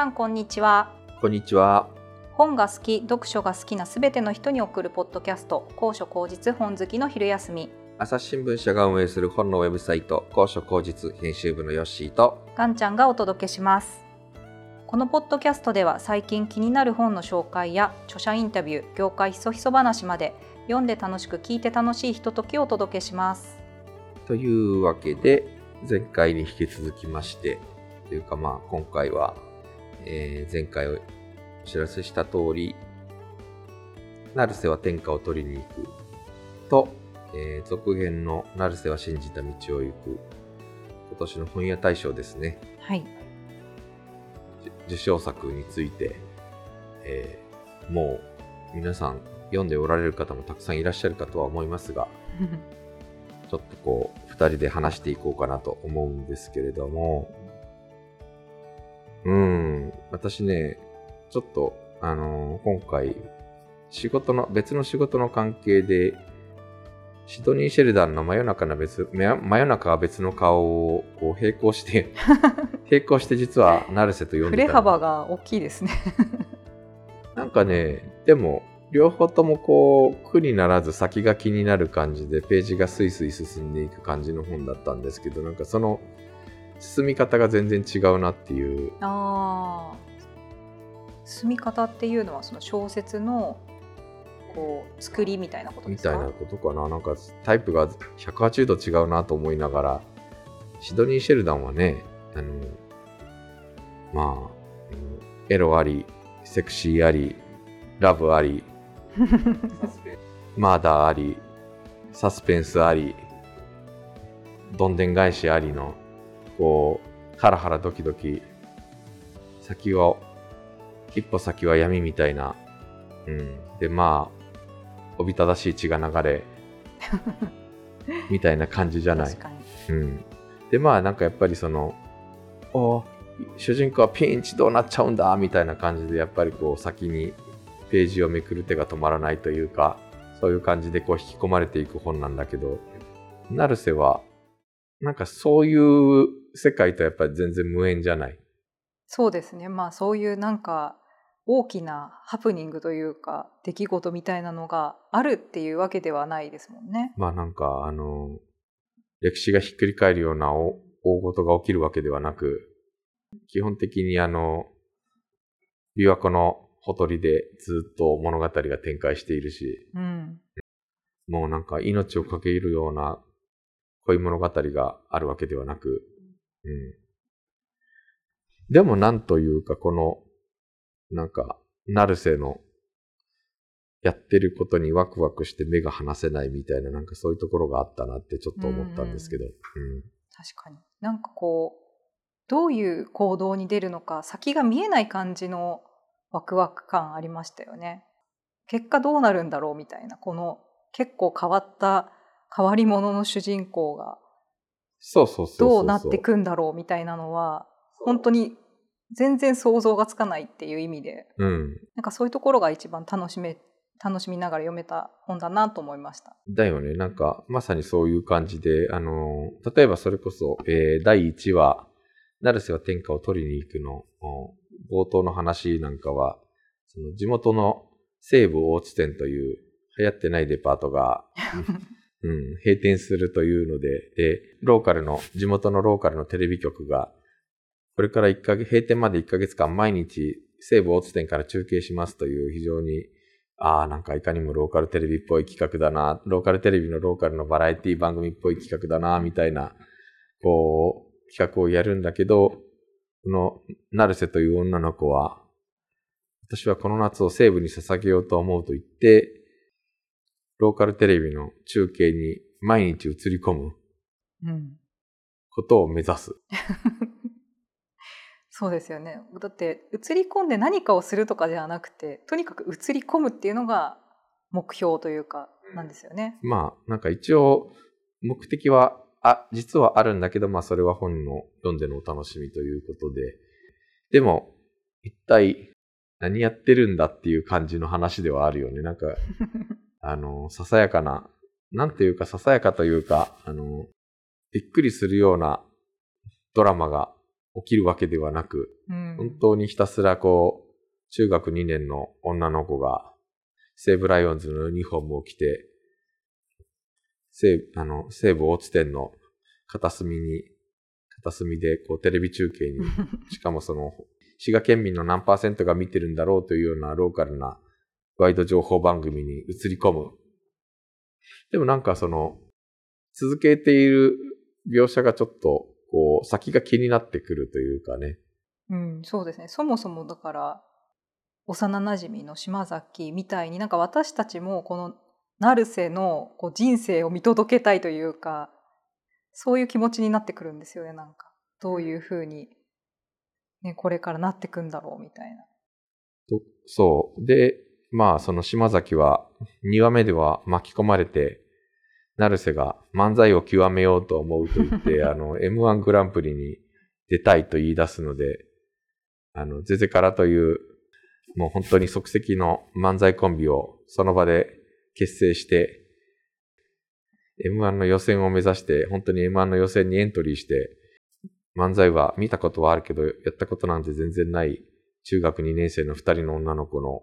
んこんにちは。 こんにちは。 本が好き、読書が好きなすべての人に送るポッドキャスト、高所高実本好きの昼休み。 朝日新聞社が運営する本のウェブサイト、高所高実編集部のヨッシーとガンちゃんがお届けします。このポッドキャストでは最近気になる本の紹介や著者インタビュー、業界ひそひそ話まで読んで楽しく聞いて楽しいひとときをお届けします。 というわけで、前回に引き続きましてというか今回は、前回お知らせした通り、成瀬は天下を取りに行くと、続編の成瀬は信じた道を行く、今年の本屋大賞ですね。 はい。 受賞作について、もう皆さん読んでおられる方もたくさんいらっしゃるかとは思いますがちょっと2人で話していこうかなと思うんですけれども、私ね、ちょっと今回別の仕事の関係でシドニー・シェルダンの真夜中は別の顔をこう並行して実は成瀬と読んでた。 振れ幅が大きいですねなんかね、でも両方ともこう苦にならず先が気になる感じでページがスイスイ進んでいく感じの本だったんですけど、なんかその進み方が全然違うなっていう。 進み方っていうのはその小説のこう作りみたいなことですか？ みたいなことかな。なんかタイプが180度違うなと思いながら、シドニー・シェルダンはね、エロあり、セクシーあり、ラブありマーダーあり、サスペンスあり、どんでん返しありのこうハラハラドキドキ、一歩先は闇みたいな、でおびただしい血が流れみたいな感じじゃない。 確かに。 でなんかやっぱりその主人公はピンチどうなっちゃうんだみたいな感じで、やっぱりこう先にページをめくる手が止まらないというか、そういう感じでこう引き込まれていく本なんだけど、成瀬はなんかそういう世界とやっぱり全然無縁じゃない。 そうですね。そういうなんか大きなハプニングというか出来事みたいなのがあるっていうわけではないですもんね。 なんか歴史がひっくり返るような大事が起きるわけではなく、基本的に琵琶湖のほとりでずっと物語が展開しているし、もうなんか命をかけるような恋物語があるわけではなく、でもなんというかこのなんか成瀬のやってることにワクワクして目が離せないみたいな、なんかそういうところがあったなってちょっと思ったんですけど、 確かになんかこうどういう行動に出るのか先が見えない感じのワクワク感ありましたよね。結果どうなるんだろうみたいな、この結構変わった変わり者の主人公がどうなっていくんだろうみたいなのは本当に全然想像がつかないっていう意味で、なんかそういうところが一番楽しみながら読めた本だなと思いました。 だよね。なんかまさにそういう感じで、例えばそれこそ、第1話成瀬は天下を取りに行くの冒頭の話なんかは、その地元の西武大津店という流行ってないデパートが閉店するというので、地元のローカルのテレビ局がこれから閉店まで1ヶ月間毎日西武大津店から中継しますという、非常になんかいかにもローカルテレビっぽい企画だな、ローカルテレビのローカルのバラエティ番組っぽい企画だなみたいなこう企画をやるんだけど、この成瀬という女の子は、私はこの夏を西武に捧げようと思うと言ってローカルテレビの中継に毎日映り込むことを目指す。 そうですよね。だって映り込んで何かをするとかではなくて、とにかく映り込むっていうのが目標というかなんですよね。 なんか一応目的は実はあるんだけど、それは本の読んでのお楽しみということで、でも一体何やってるんだっていう感じの話ではあるよね。なんかささやかな、なんていうかささやかというかびっくりするようなドラマが起きるわけではなく、 うん本当にひたすら中学2年の女の子が西武ライオンズのユニフォームを着て、西武大津店の片隅でテレビ中継に、しかも滋賀県民の何%が見てるんだろうというようなローカルなワイド情報番組に映り込む。でもなんか続けている描写がちょっと、先が気になってくるというかね。 うん、そうですね。そもそもだから、幼馴染の島崎みたいになんか私たちもこの成瀬の人生を見届けたいというか、そういう気持ちになってくるんですよね。なんかどういうふうに、ね、これからなってくんだろうみたいな。 そう。で、まあその島崎は2話目では巻き込まれて、成瀬が漫才を極めようと思うと言って、M1 グランプリに出たいと言い出すので、ゼゼカラという、もう本当に即席の漫才コンビをその場で結成して、M1 の予選を目指して、本当に M1 の予選にエントリーして、漫才は見たことはあるけど、やったことなんて全然ない中学2年生の2人の女の子の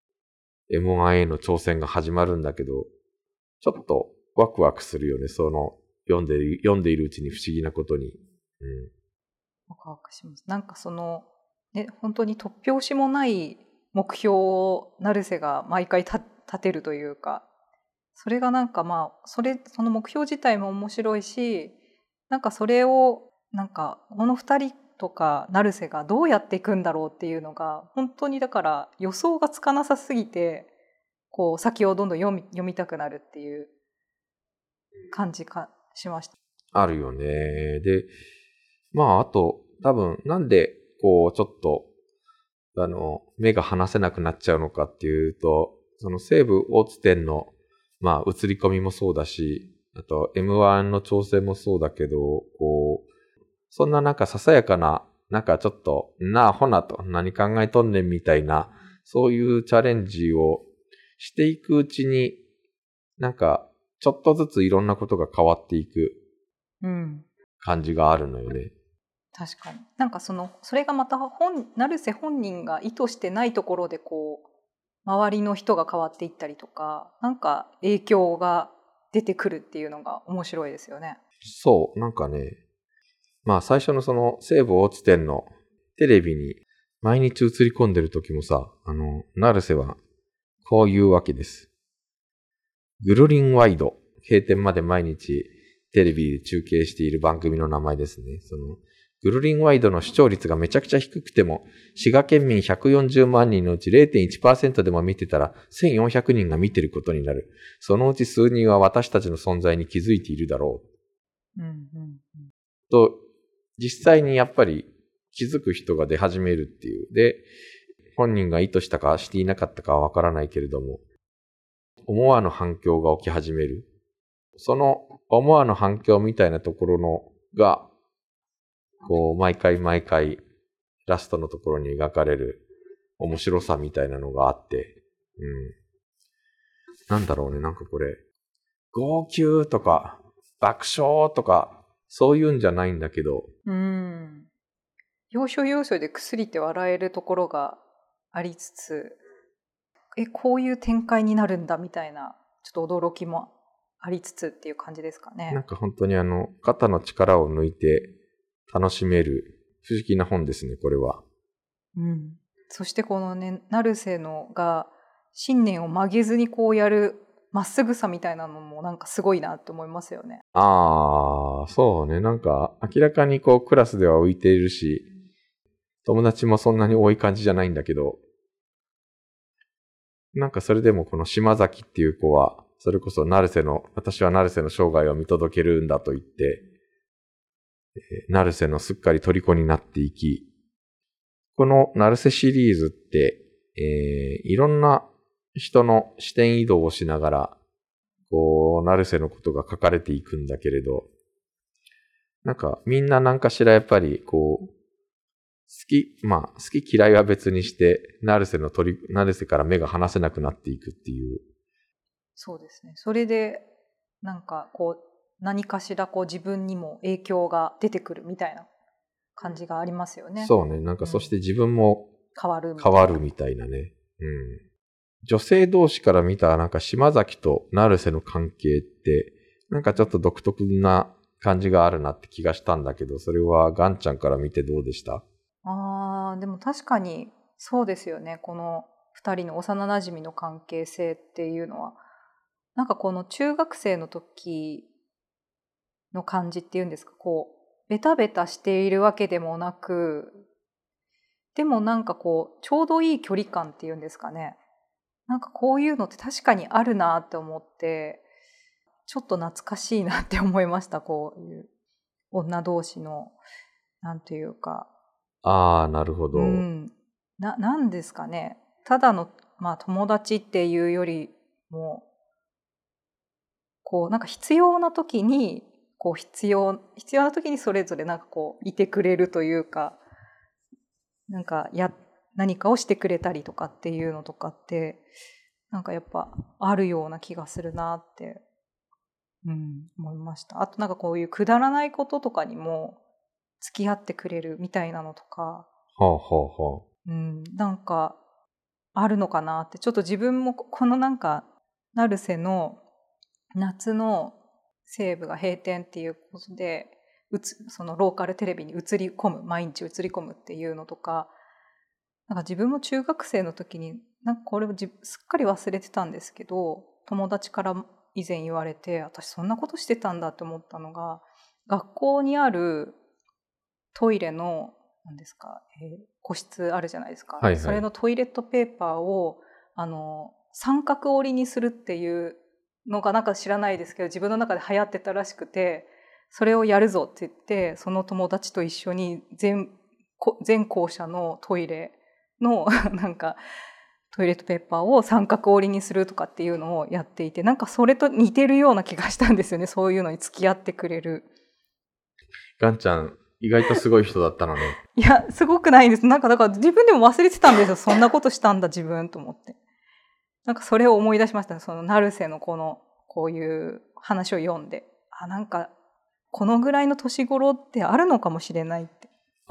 M1 への挑戦が始まるんだけど、ちょっとワクワクするよね。読んでいるうちに不思議なことに。 ワクワクします。なんかね、本当に突拍子もない目標を成瀬が毎回立てるというか、それがなんかその目標自体も面白いし、なんかそれをなんかこの2人とか成瀬がどうやっていくんだろうっていうのが本当にだから予想がつかなさすぎて、先をどんどん読みたくなるっていう感じしました。 あるよね。で、あと多分なんでちょっと目が離せなくなっちゃうのかっていうと、その西武大津店の映り込みもそうだし、あと M1 の挑戦もそうだけど、そんななんかささやかな、なんかちょっと、なあほなと何考えとんねんみたいな、そういうチャレンジをしていくうちに、なんかちょっとずついろんなことが変わっていく感じがあるのよね。 確かに。なんかそれがまた成瀬本人が意図してないところで周りの人が変わっていったりとか、なんか影響が出てくるっていうのが面白いですよね。 そう、なんかね、最初の西武大津店のテレビに毎日映り込んでる時もさ、成瀬はこういうわけです。グルリンワイド、閉店まで毎日テレビで中継している番組の名前ですね。グルリンワイドの視聴率がめちゃくちゃ低くても、滋賀県民140万人のうち 0.1% でも見てたら1400人が見てることになる。そのうち数人は私たちの存在に気づいているだろう。と、実際にやっぱり気づく人が出始めるっていう。で、本人が意図したかしていなかったかはわからないけれども、思わぬ反響が起き始める。その思わぬ反響みたいなところが、毎回ラストのところに描かれる面白さみたいなのがあって、なんだろうね、なんかこれ、号泣とか爆笑とかそういうんじゃないんだけど、 要所要所でくすりって笑えるところがありつつ、こういう展開になるんだみたいなちょっと驚きもありつつっていう感じですかね。 なんか本当に肩の力を抜いて楽しめる不思議な本ですね、これは。 そしてこのね、成瀬が信念を曲げずにやるまっすぐさみたいなのもなんかすごいなって思いますよね。 そうね。なんか明らかにクラスでは浮いているし、友達もそんなに多い感じじゃないんだけど、なんかそれでもこの島崎っていう子は、それこそ私は成瀬の生涯を見届けるんだと言って、成瀬のすっかり虜になっていき、この成瀬シリーズって、いろんな人の視点移動をしながら、成瀬のことが書かれていくんだけれど、なんかみんななんかしらやっぱり好き嫌いは別にして、成瀬から目が離せなくなっていくっていう。 そうですね。それで、なんか何かしら自分にも影響が出てくるみたいな感じがありますよね。 そうね。なんかそして自分も変わるみたいなね。女性同士から見たなんか島崎と成瀬の関係って、なんかちょっと独特な感じがあるなって気がしたんだけど、それはガンちゃんから見てどうでした？ でも確かにそうですよね。この2人の幼なじみの関係性っていうのは、なんかこの中学生の時の感じっていうんですか、こうベタベタしているわけでもなく、でもなんかこうちょうどいい距離感っていうんですかね。なんかこういうのって確かにあるなって思って、ちょっと懐かしいなって思いました。こういう女同士のなんていうか。 なるほど。 なんですかね。ただの、友達っていうよりも、こうなんか必要な時にこう必要な時にそれぞれなんかこういてくれるというか、なんか何かをしてくれたりとかっていうのとかって、なんかやっぱあるような気がするなって、思いました。あとなんかこういうくだらないこととかにも付き合ってくれるみたいなのとか、なんかあるのかなって、ちょっと自分もこのなんか成瀬の夏の西部が閉店っていうことでそのローカルテレビに毎日映り込むっていうのとか、なんか自分も中学生の時になんかこれをすっかり忘れてたんですけど、友達から以前言われて、私そんなことしてたんだって思ったのが、学校にあるトイレの何ですか、個室あるじゃないですか、それのトイレットペーパーを三角折りにするっていうのがなんか知らないですけど、自分の中で流行ってたらしくて、それをやるぞって言ってその友達と一緒に全校舎のトイレのなんかトイレットペーパーを三角折りにするとかっていうのをやっていて、なんかそれと似てるような気がしたんですよね。そういうのに付き合ってくれる。 ガンちゃん意外とすごい人だったのね。 いや、すごくないんです。なんかだから自分でも忘れてたんですよ。そんなことしたんだ自分と思って。なんかそれを思い出しましたね。その成瀬のこういう話を読んで、なんかこのぐらいの年頃ってあるのかもしれないって。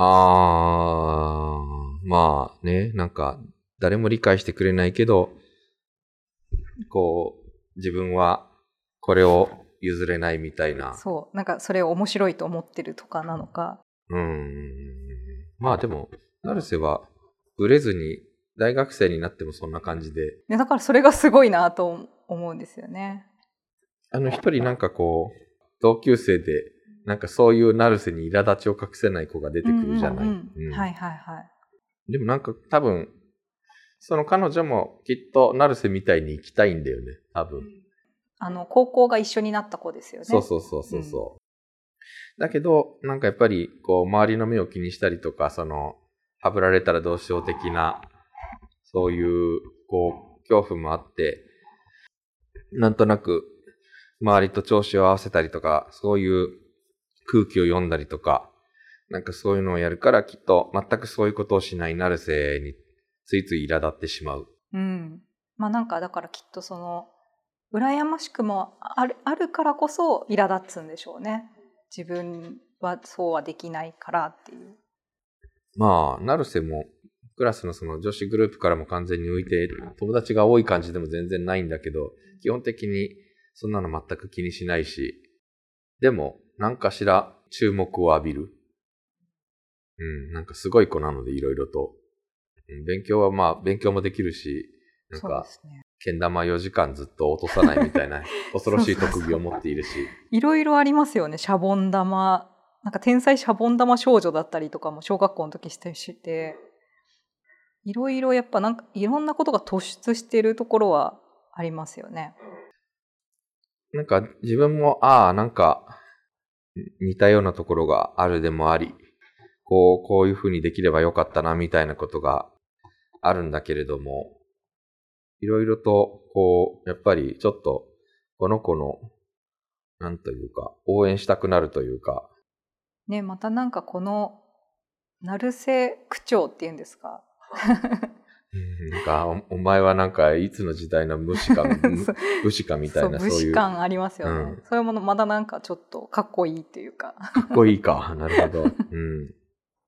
まあね、なんか誰も理解してくれないけど、こう自分はこれを譲れないみたいな。 そう、なんかそれを面白いと思ってるとかなのか。 まあでも成瀬はブレずに大学生になってもそんな感じで。 だからそれがすごいなと思うんですよね。 一人なんかこう同級生でなんかそういう成瀬に苛立ちを隠せない子が出てくるじゃない。でもなんか多分その彼女もきっと成瀬みたいに行きたいんだよね、多分。 高校が一緒になった子ですよね。 そう。だけどなんかやっぱりこう周りの目を気にしたりとか、はぶられたらどうしよう的なそういうこう恐怖もあって、なんとなく周りと調子を合わせたりとか、そういう空気を読んだりとか、なんかそういうのをやるから、きっと全くそういうことをしない成瀬についつい苛立ってしまう。 なんかだからきっと羨ましくもあるからこそ苛立つんでしょうね。自分はそうはできないからっていう。 成瀬もクラスのその女子グループからも完全に浮いて、友達が多い感じでも全然ないんだけど、基本的にそんなの全く気にしないし、でも何かしら注目を浴びる。なんかすごい子なのでいろいろと。勉強は勉強もできるし、なんか、けん玉4時間ずっと落とさないみたいな恐ろしい特技を持っているし。 いろいろありますよね。シャボン玉。なんか天才シャボン玉少女だったりとかも小学校の時して、いろいろやっぱなんかいろんなことが突出しているところはありますよね。 なんか自分もなんか似たようなところがあるでもあり、こういう風にできればよかったなみたいなことがあるんだけれども、いろいろとやっぱりちょっとこの子のなんというか応援したくなるというかね、またなんかこの成瀬区長っていうんですかなんかお前はなんかいつの時代の武士かみたいな、 武士感ありますよね。そういうものまだなんかちょっとかっこいいっていうかかっこいいか、なるほど。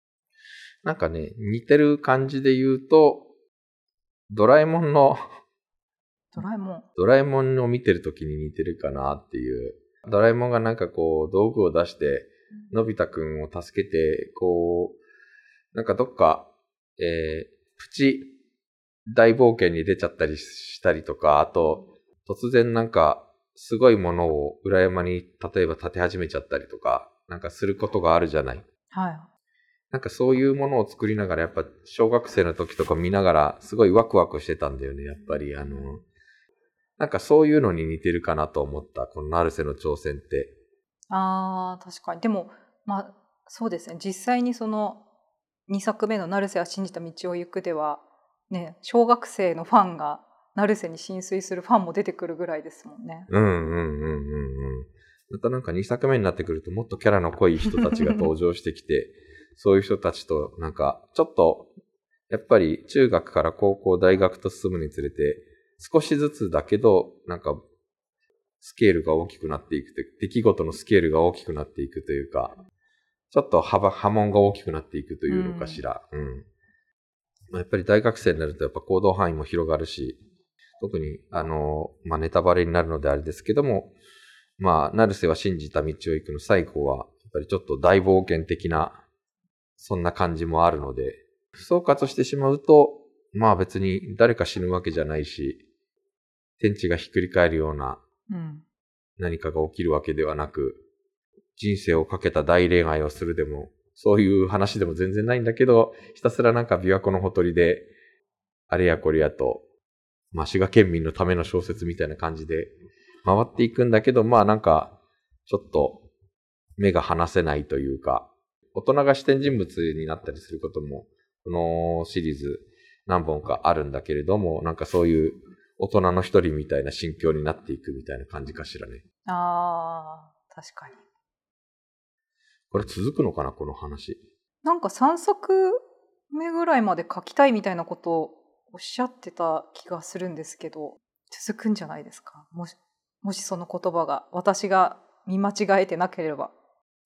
なんかね、似てる感じで言うと、ドラえもんドラえもん。 ドラえもんを見てる時に似てるかなっていう。ドラえもんがなんかこう、道具を出して、のび太くんを助けて、こう、なんかどっか、プチ大冒険に出ちゃったりしたりとか、あと、突然なんか、すごいものを裏山に例えば建て始めちゃったりとか、なんかすることがあるじゃない。 はい。 なんかそういうものを作りながら、やっぱ小学生の時とか見ながら、すごいワクワクしてたんだよね、やっぱり。なんかそういうのに似てるかなと思った、この成瀬の挑戦って。 ああ、確かに。でも、まあ、そうですね。実際にその2作目の成瀬は信じた道を行くでは、ね、小学生のファンが成瀬に浸水するファンも出てくるぐらいですもんね。 うんうんうんうんうん。またなんか2作目になってくるともっとキャラの濃い人たちが登場してきて、そういう人たちとなんかちょっと、やっぱり中学から高校、大学と進むにつれて、少しずつだけど、なんかスケールが大きくなっていくという、出来事のスケールが大きくなっていくというか、ちょっと波紋が大きくなっていくというのかしら。やっぱり大学生になるとやっぱ行動範囲も広がるし、特に、ネタバレになるのであれですけども、成瀬は信じた道を行くの最後は、やっぱりちょっと大冒険的な、そんな感じもあるので、総括してしまうと、別に誰か死ぬわけじゃないし、天地がひっくり返るような何かが起きるわけではなく、人生をかけた大恋愛をするでも、そういう話でも全然ないんだけど、ひたすらなんか琵琶湖のほとりで、あれやこれやと、滋賀県民のための小説みたいな感じで回っていくんだけど、なんか、ちょっと目が離せないというか、大人が視点人物になったりすることも、このシリーズ何本かあるんだけれども、なんかそういう大人の一人みたいな心境になっていくみたいな感じかしらね。 ああ、確かに。 これ続くのかな、この話。 なんか3作目ぐらいまで書きたいみたいなことをおっしゃってた気がするんですけど、続くんじゃないですか。もしその言葉が私が見間違えてなければ。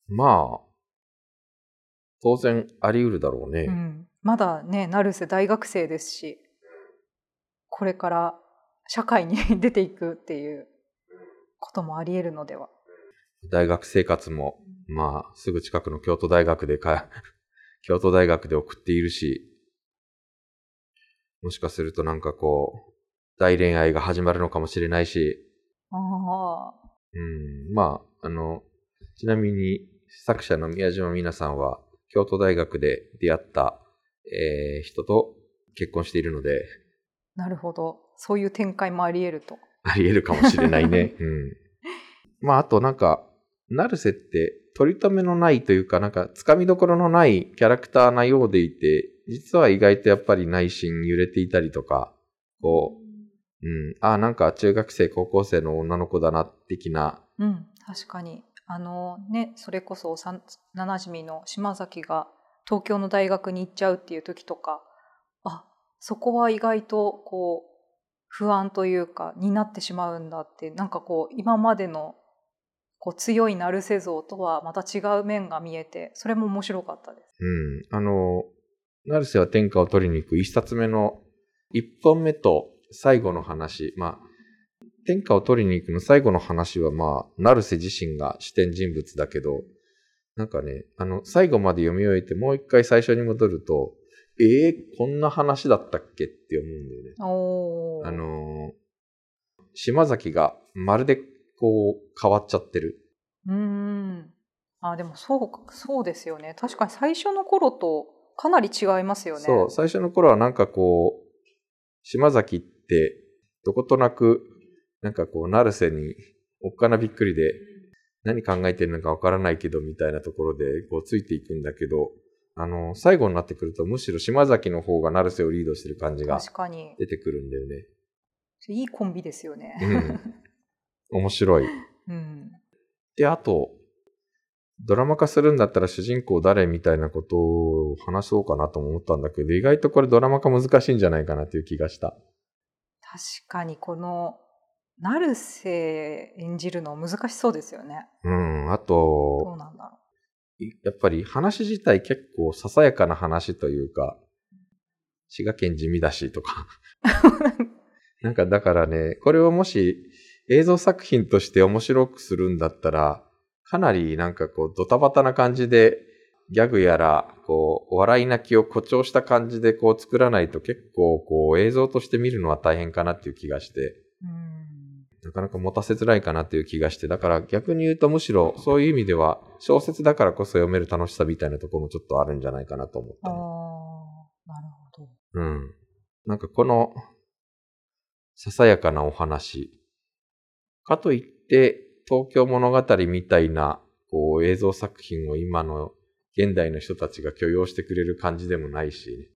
当然あり得るだろうね。 まだね、成瀬大学生ですし、これから社会に出ていくっていうこともあり得るのでは。 大学生活も、すぐ近くの京都大学で京都大学で送っているし、もしかするとなんかこう、大恋愛が始まるのかもしれないし、ちなみに作者の宮島美奈さんは、京都大学で出会った、人と結婚しているので。 なるほど。そういう展開もあり得ると。 あり得るかもしれないね。あとなんか、成瀬って取り留めのないというか、なんか、つかみどころのないキャラクターなようでいて、実は意外とやっぱり内心揺れていたりとか、なんか中学生、高校生の女の子だな、的な。 確かに。それこそ幼馴染の島崎が東京の大学に行っちゃうっていう時とか、そこは意外とこう、不安というか、になってしまうんだって、なんかこう、今までのこう強い成瀬像とはまた違う面が見えて、それも面白かったです。 成瀬は天下を取りに行く一冊目の一本目と最後の話、天下を取りに行くの最後の話は成瀬自身が視点人物だけど、なんかね、最後まで読み終えてもう一回最初に戻ると、こんな話だったっけって思うんだよね。島崎がまるでこう変わっちゃってる。 でもそうですよね。確かに最初の頃とかなり違いますよね。 そう、最初の頃はなんかこう、島崎ってどことなく、なんかこう、成瀬におっかなびっくりで、何考えてるのかわからないけどみたいなところでこうついていくんだけど、最後になってくるとむしろ島崎の方が成瀬をリードしてる感じが出てくるんだよね。 いいコンビですよね。 面白い。で、あと、ドラマ化するんだったら主人公誰みたいなことを話そうかなと思ったんだけど、意外とこれドラマ化難しいんじゃないかなという気がした。 確かにこの成瀬演じるの難しそうですよね。 あと、 どうなんだろう。 やっぱり話自体結構ささやかな話というか、滋賀県地味だしとか。なんかだからね、これをもし映像作品として面白くするんだったら、かなりなんかこうドタバタな感じで、ギャグやら、こう、笑い泣きを誇張した感じでこう作らないと結構こう映像として見るのは大変かなっていう気がして、なかなか持たせづらいかなっていう気がして、だから逆に言うとむしろそういう意味では小説だからこそ読める楽しさみたいなところもちょっとあるんじゃないかなと思ったの。 なるほど。 うん。なんかこのささやかなお話。かといって東京物語みたいなこう映像作品を今の現代の人たちが許容してくれる感じでもないし。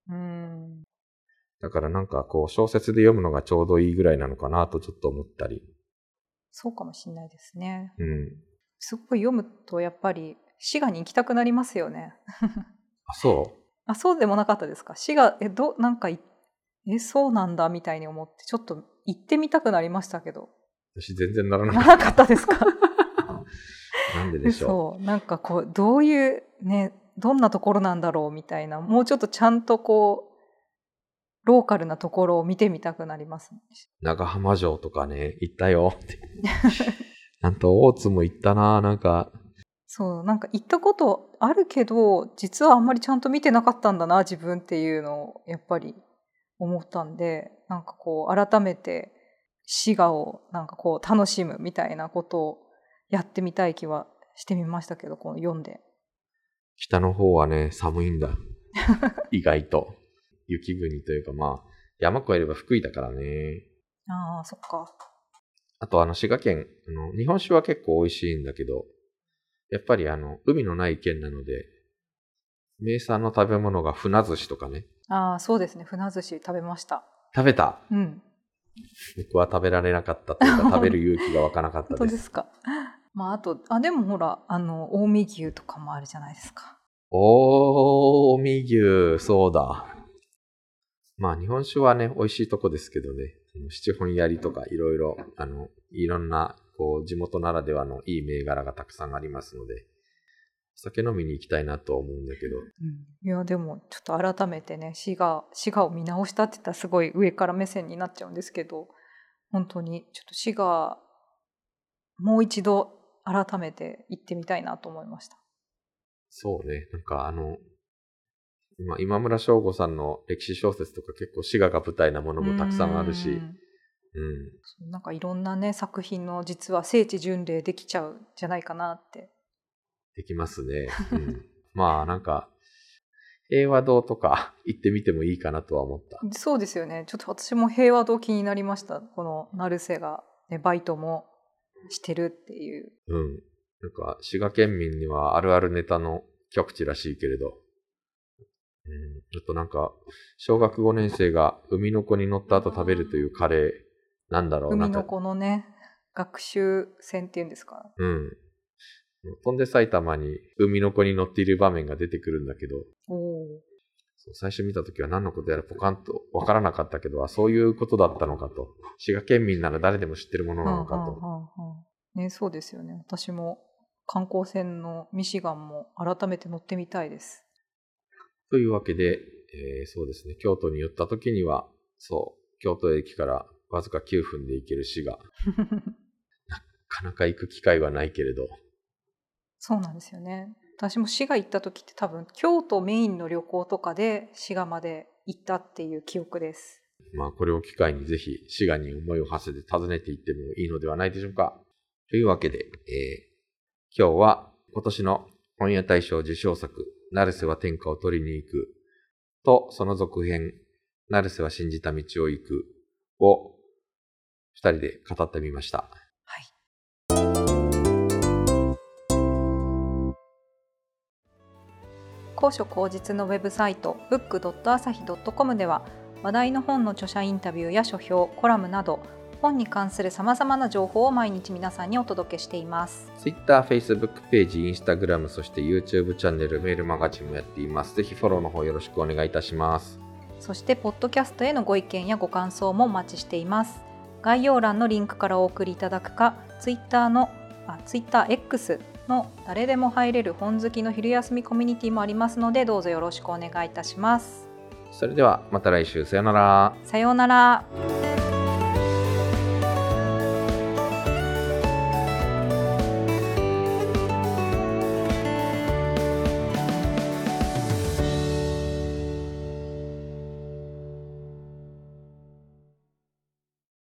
だからなんかこう小説で読むのがちょうどいいぐらいなのかなとちょっと思ったり。 そうかもしれないですね。 うん。 すごい読むとやっぱり滋賀に行きたくなりますよね。 あ、そう？ あ、そうでもなかったですか？滋賀、なんかそうなんだみたいに思ってちょっと行ってみたくなりましたけど。 私全然ならなかったですか？ なんででしょう。そう、なんかこうどういうね、どんなところなんだろうみたいな、もうちょっとちゃんとこうローカルなところを見てみたくなりますね。 長浜城とかね、行ったよって。なんと大津も行ったな、なんか。 そう、なんか行ったことあるけど、実はあんまりちゃんと見てなかったんだな、自分っていうのをやっぱり思ったんで、なんかこう改めて滋賀をなんかこう楽しむみたいなことをやってみたい気はしてみましたけど、この読んで。 北の方はね、寒いんだ。意外と。雪国というかまあ、山越えれば福井だからね。 ああ、そっか。 あと滋賀県、日本酒は結構美味しいんだけど、やっぱり海のない県なので、名産の食べ物が船寿司とかね。 ああ、そうですね。船寿司食べました。 食べた？ うん。 僕は食べられなかったというか、食べる勇気が湧かなかったです。 本当ですか。まあ、あと、でもほら、近江牛とかもあるじゃないですか。 近江牛、そうだ。まあ、日本酒はね、美味しいとこですけどね、七本槍とかいろいろ、いろんな、こう、地元ならではのいい銘柄がたくさんありますので、酒飲みに行きたいなと思うんだけど。 いや、でも、ちょっと改めてね、滋賀を見直したって言ったらすごい上から目線になっちゃうんですけど、本当に、ちょっと滋賀、もう一度改めて行ってみたいなと思いました。 そうね、なんか今村翔吾さんの歴史小説とか結構滋賀が舞台なものもたくさんあるし、 なんかいろんなね作品の実は聖地巡礼できちゃうんじゃないかなって。 できますね。まあなんか平和堂とか行ってみてもいいかなとは思った。 そうですよね。ちょっと私も平和堂気になりました。この成瀬が、ね、バイトもしてるっていう。 なんか滋賀県民にはあるあるネタの極地らしいけれど。あとなんか、小学5年生が海の子に乗った後食べるというカレー、なんだろうな。 海の子のね、学習船っていうんですか。 飛んで埼玉に海の子に乗っている場面が出てくるんだけど、最初見たときは何のことやらポカンとわからなかったけど、そういうことだったのかと。滋賀県民なら誰でも知ってるものなのかと。 ね、そうですよね。私も観光船のミシガンも改めて乗ってみたいです。 というわけで、そうですね、京都に寄った時には、京都駅からわずか9分で行ける滋賀。なかなか行く機会はないけれど。 そうなんですよね。私も滋賀行った時って多分京都メインの旅行とかで滋賀まで行ったっていう記憶です。 まあこれを機会にぜひ滋賀に思いを馳せて訪ねていってもいいのではないでしょうか。というわけで、今日は今年の本屋大賞受賞作、成瀬は天下を取りに行くとその続編、成瀬は信じた道を行くを二人で語ってみました。 はい。高所高実のウェブサイト book.asahi.com では話題の本の著者インタビューや書評、コラムなど本に関するさまざまな情報を毎日皆さんにお届けしています。 Twitter、Facebook ページ、Instagram、そして YouTube チャンネル、メールマガジンもやっています。ぜひフォローの方よろしくお願いいたします。 そしてポッドキャストへのご意見やご感想もお待ちしています。概要欄のリンクからお送りいただくか、Twitter X の誰でも入れる本好きの昼休みコミュニティもありますので、どうぞよろしくお願いいたします。 それではまた来週、さようなら。 さようなら。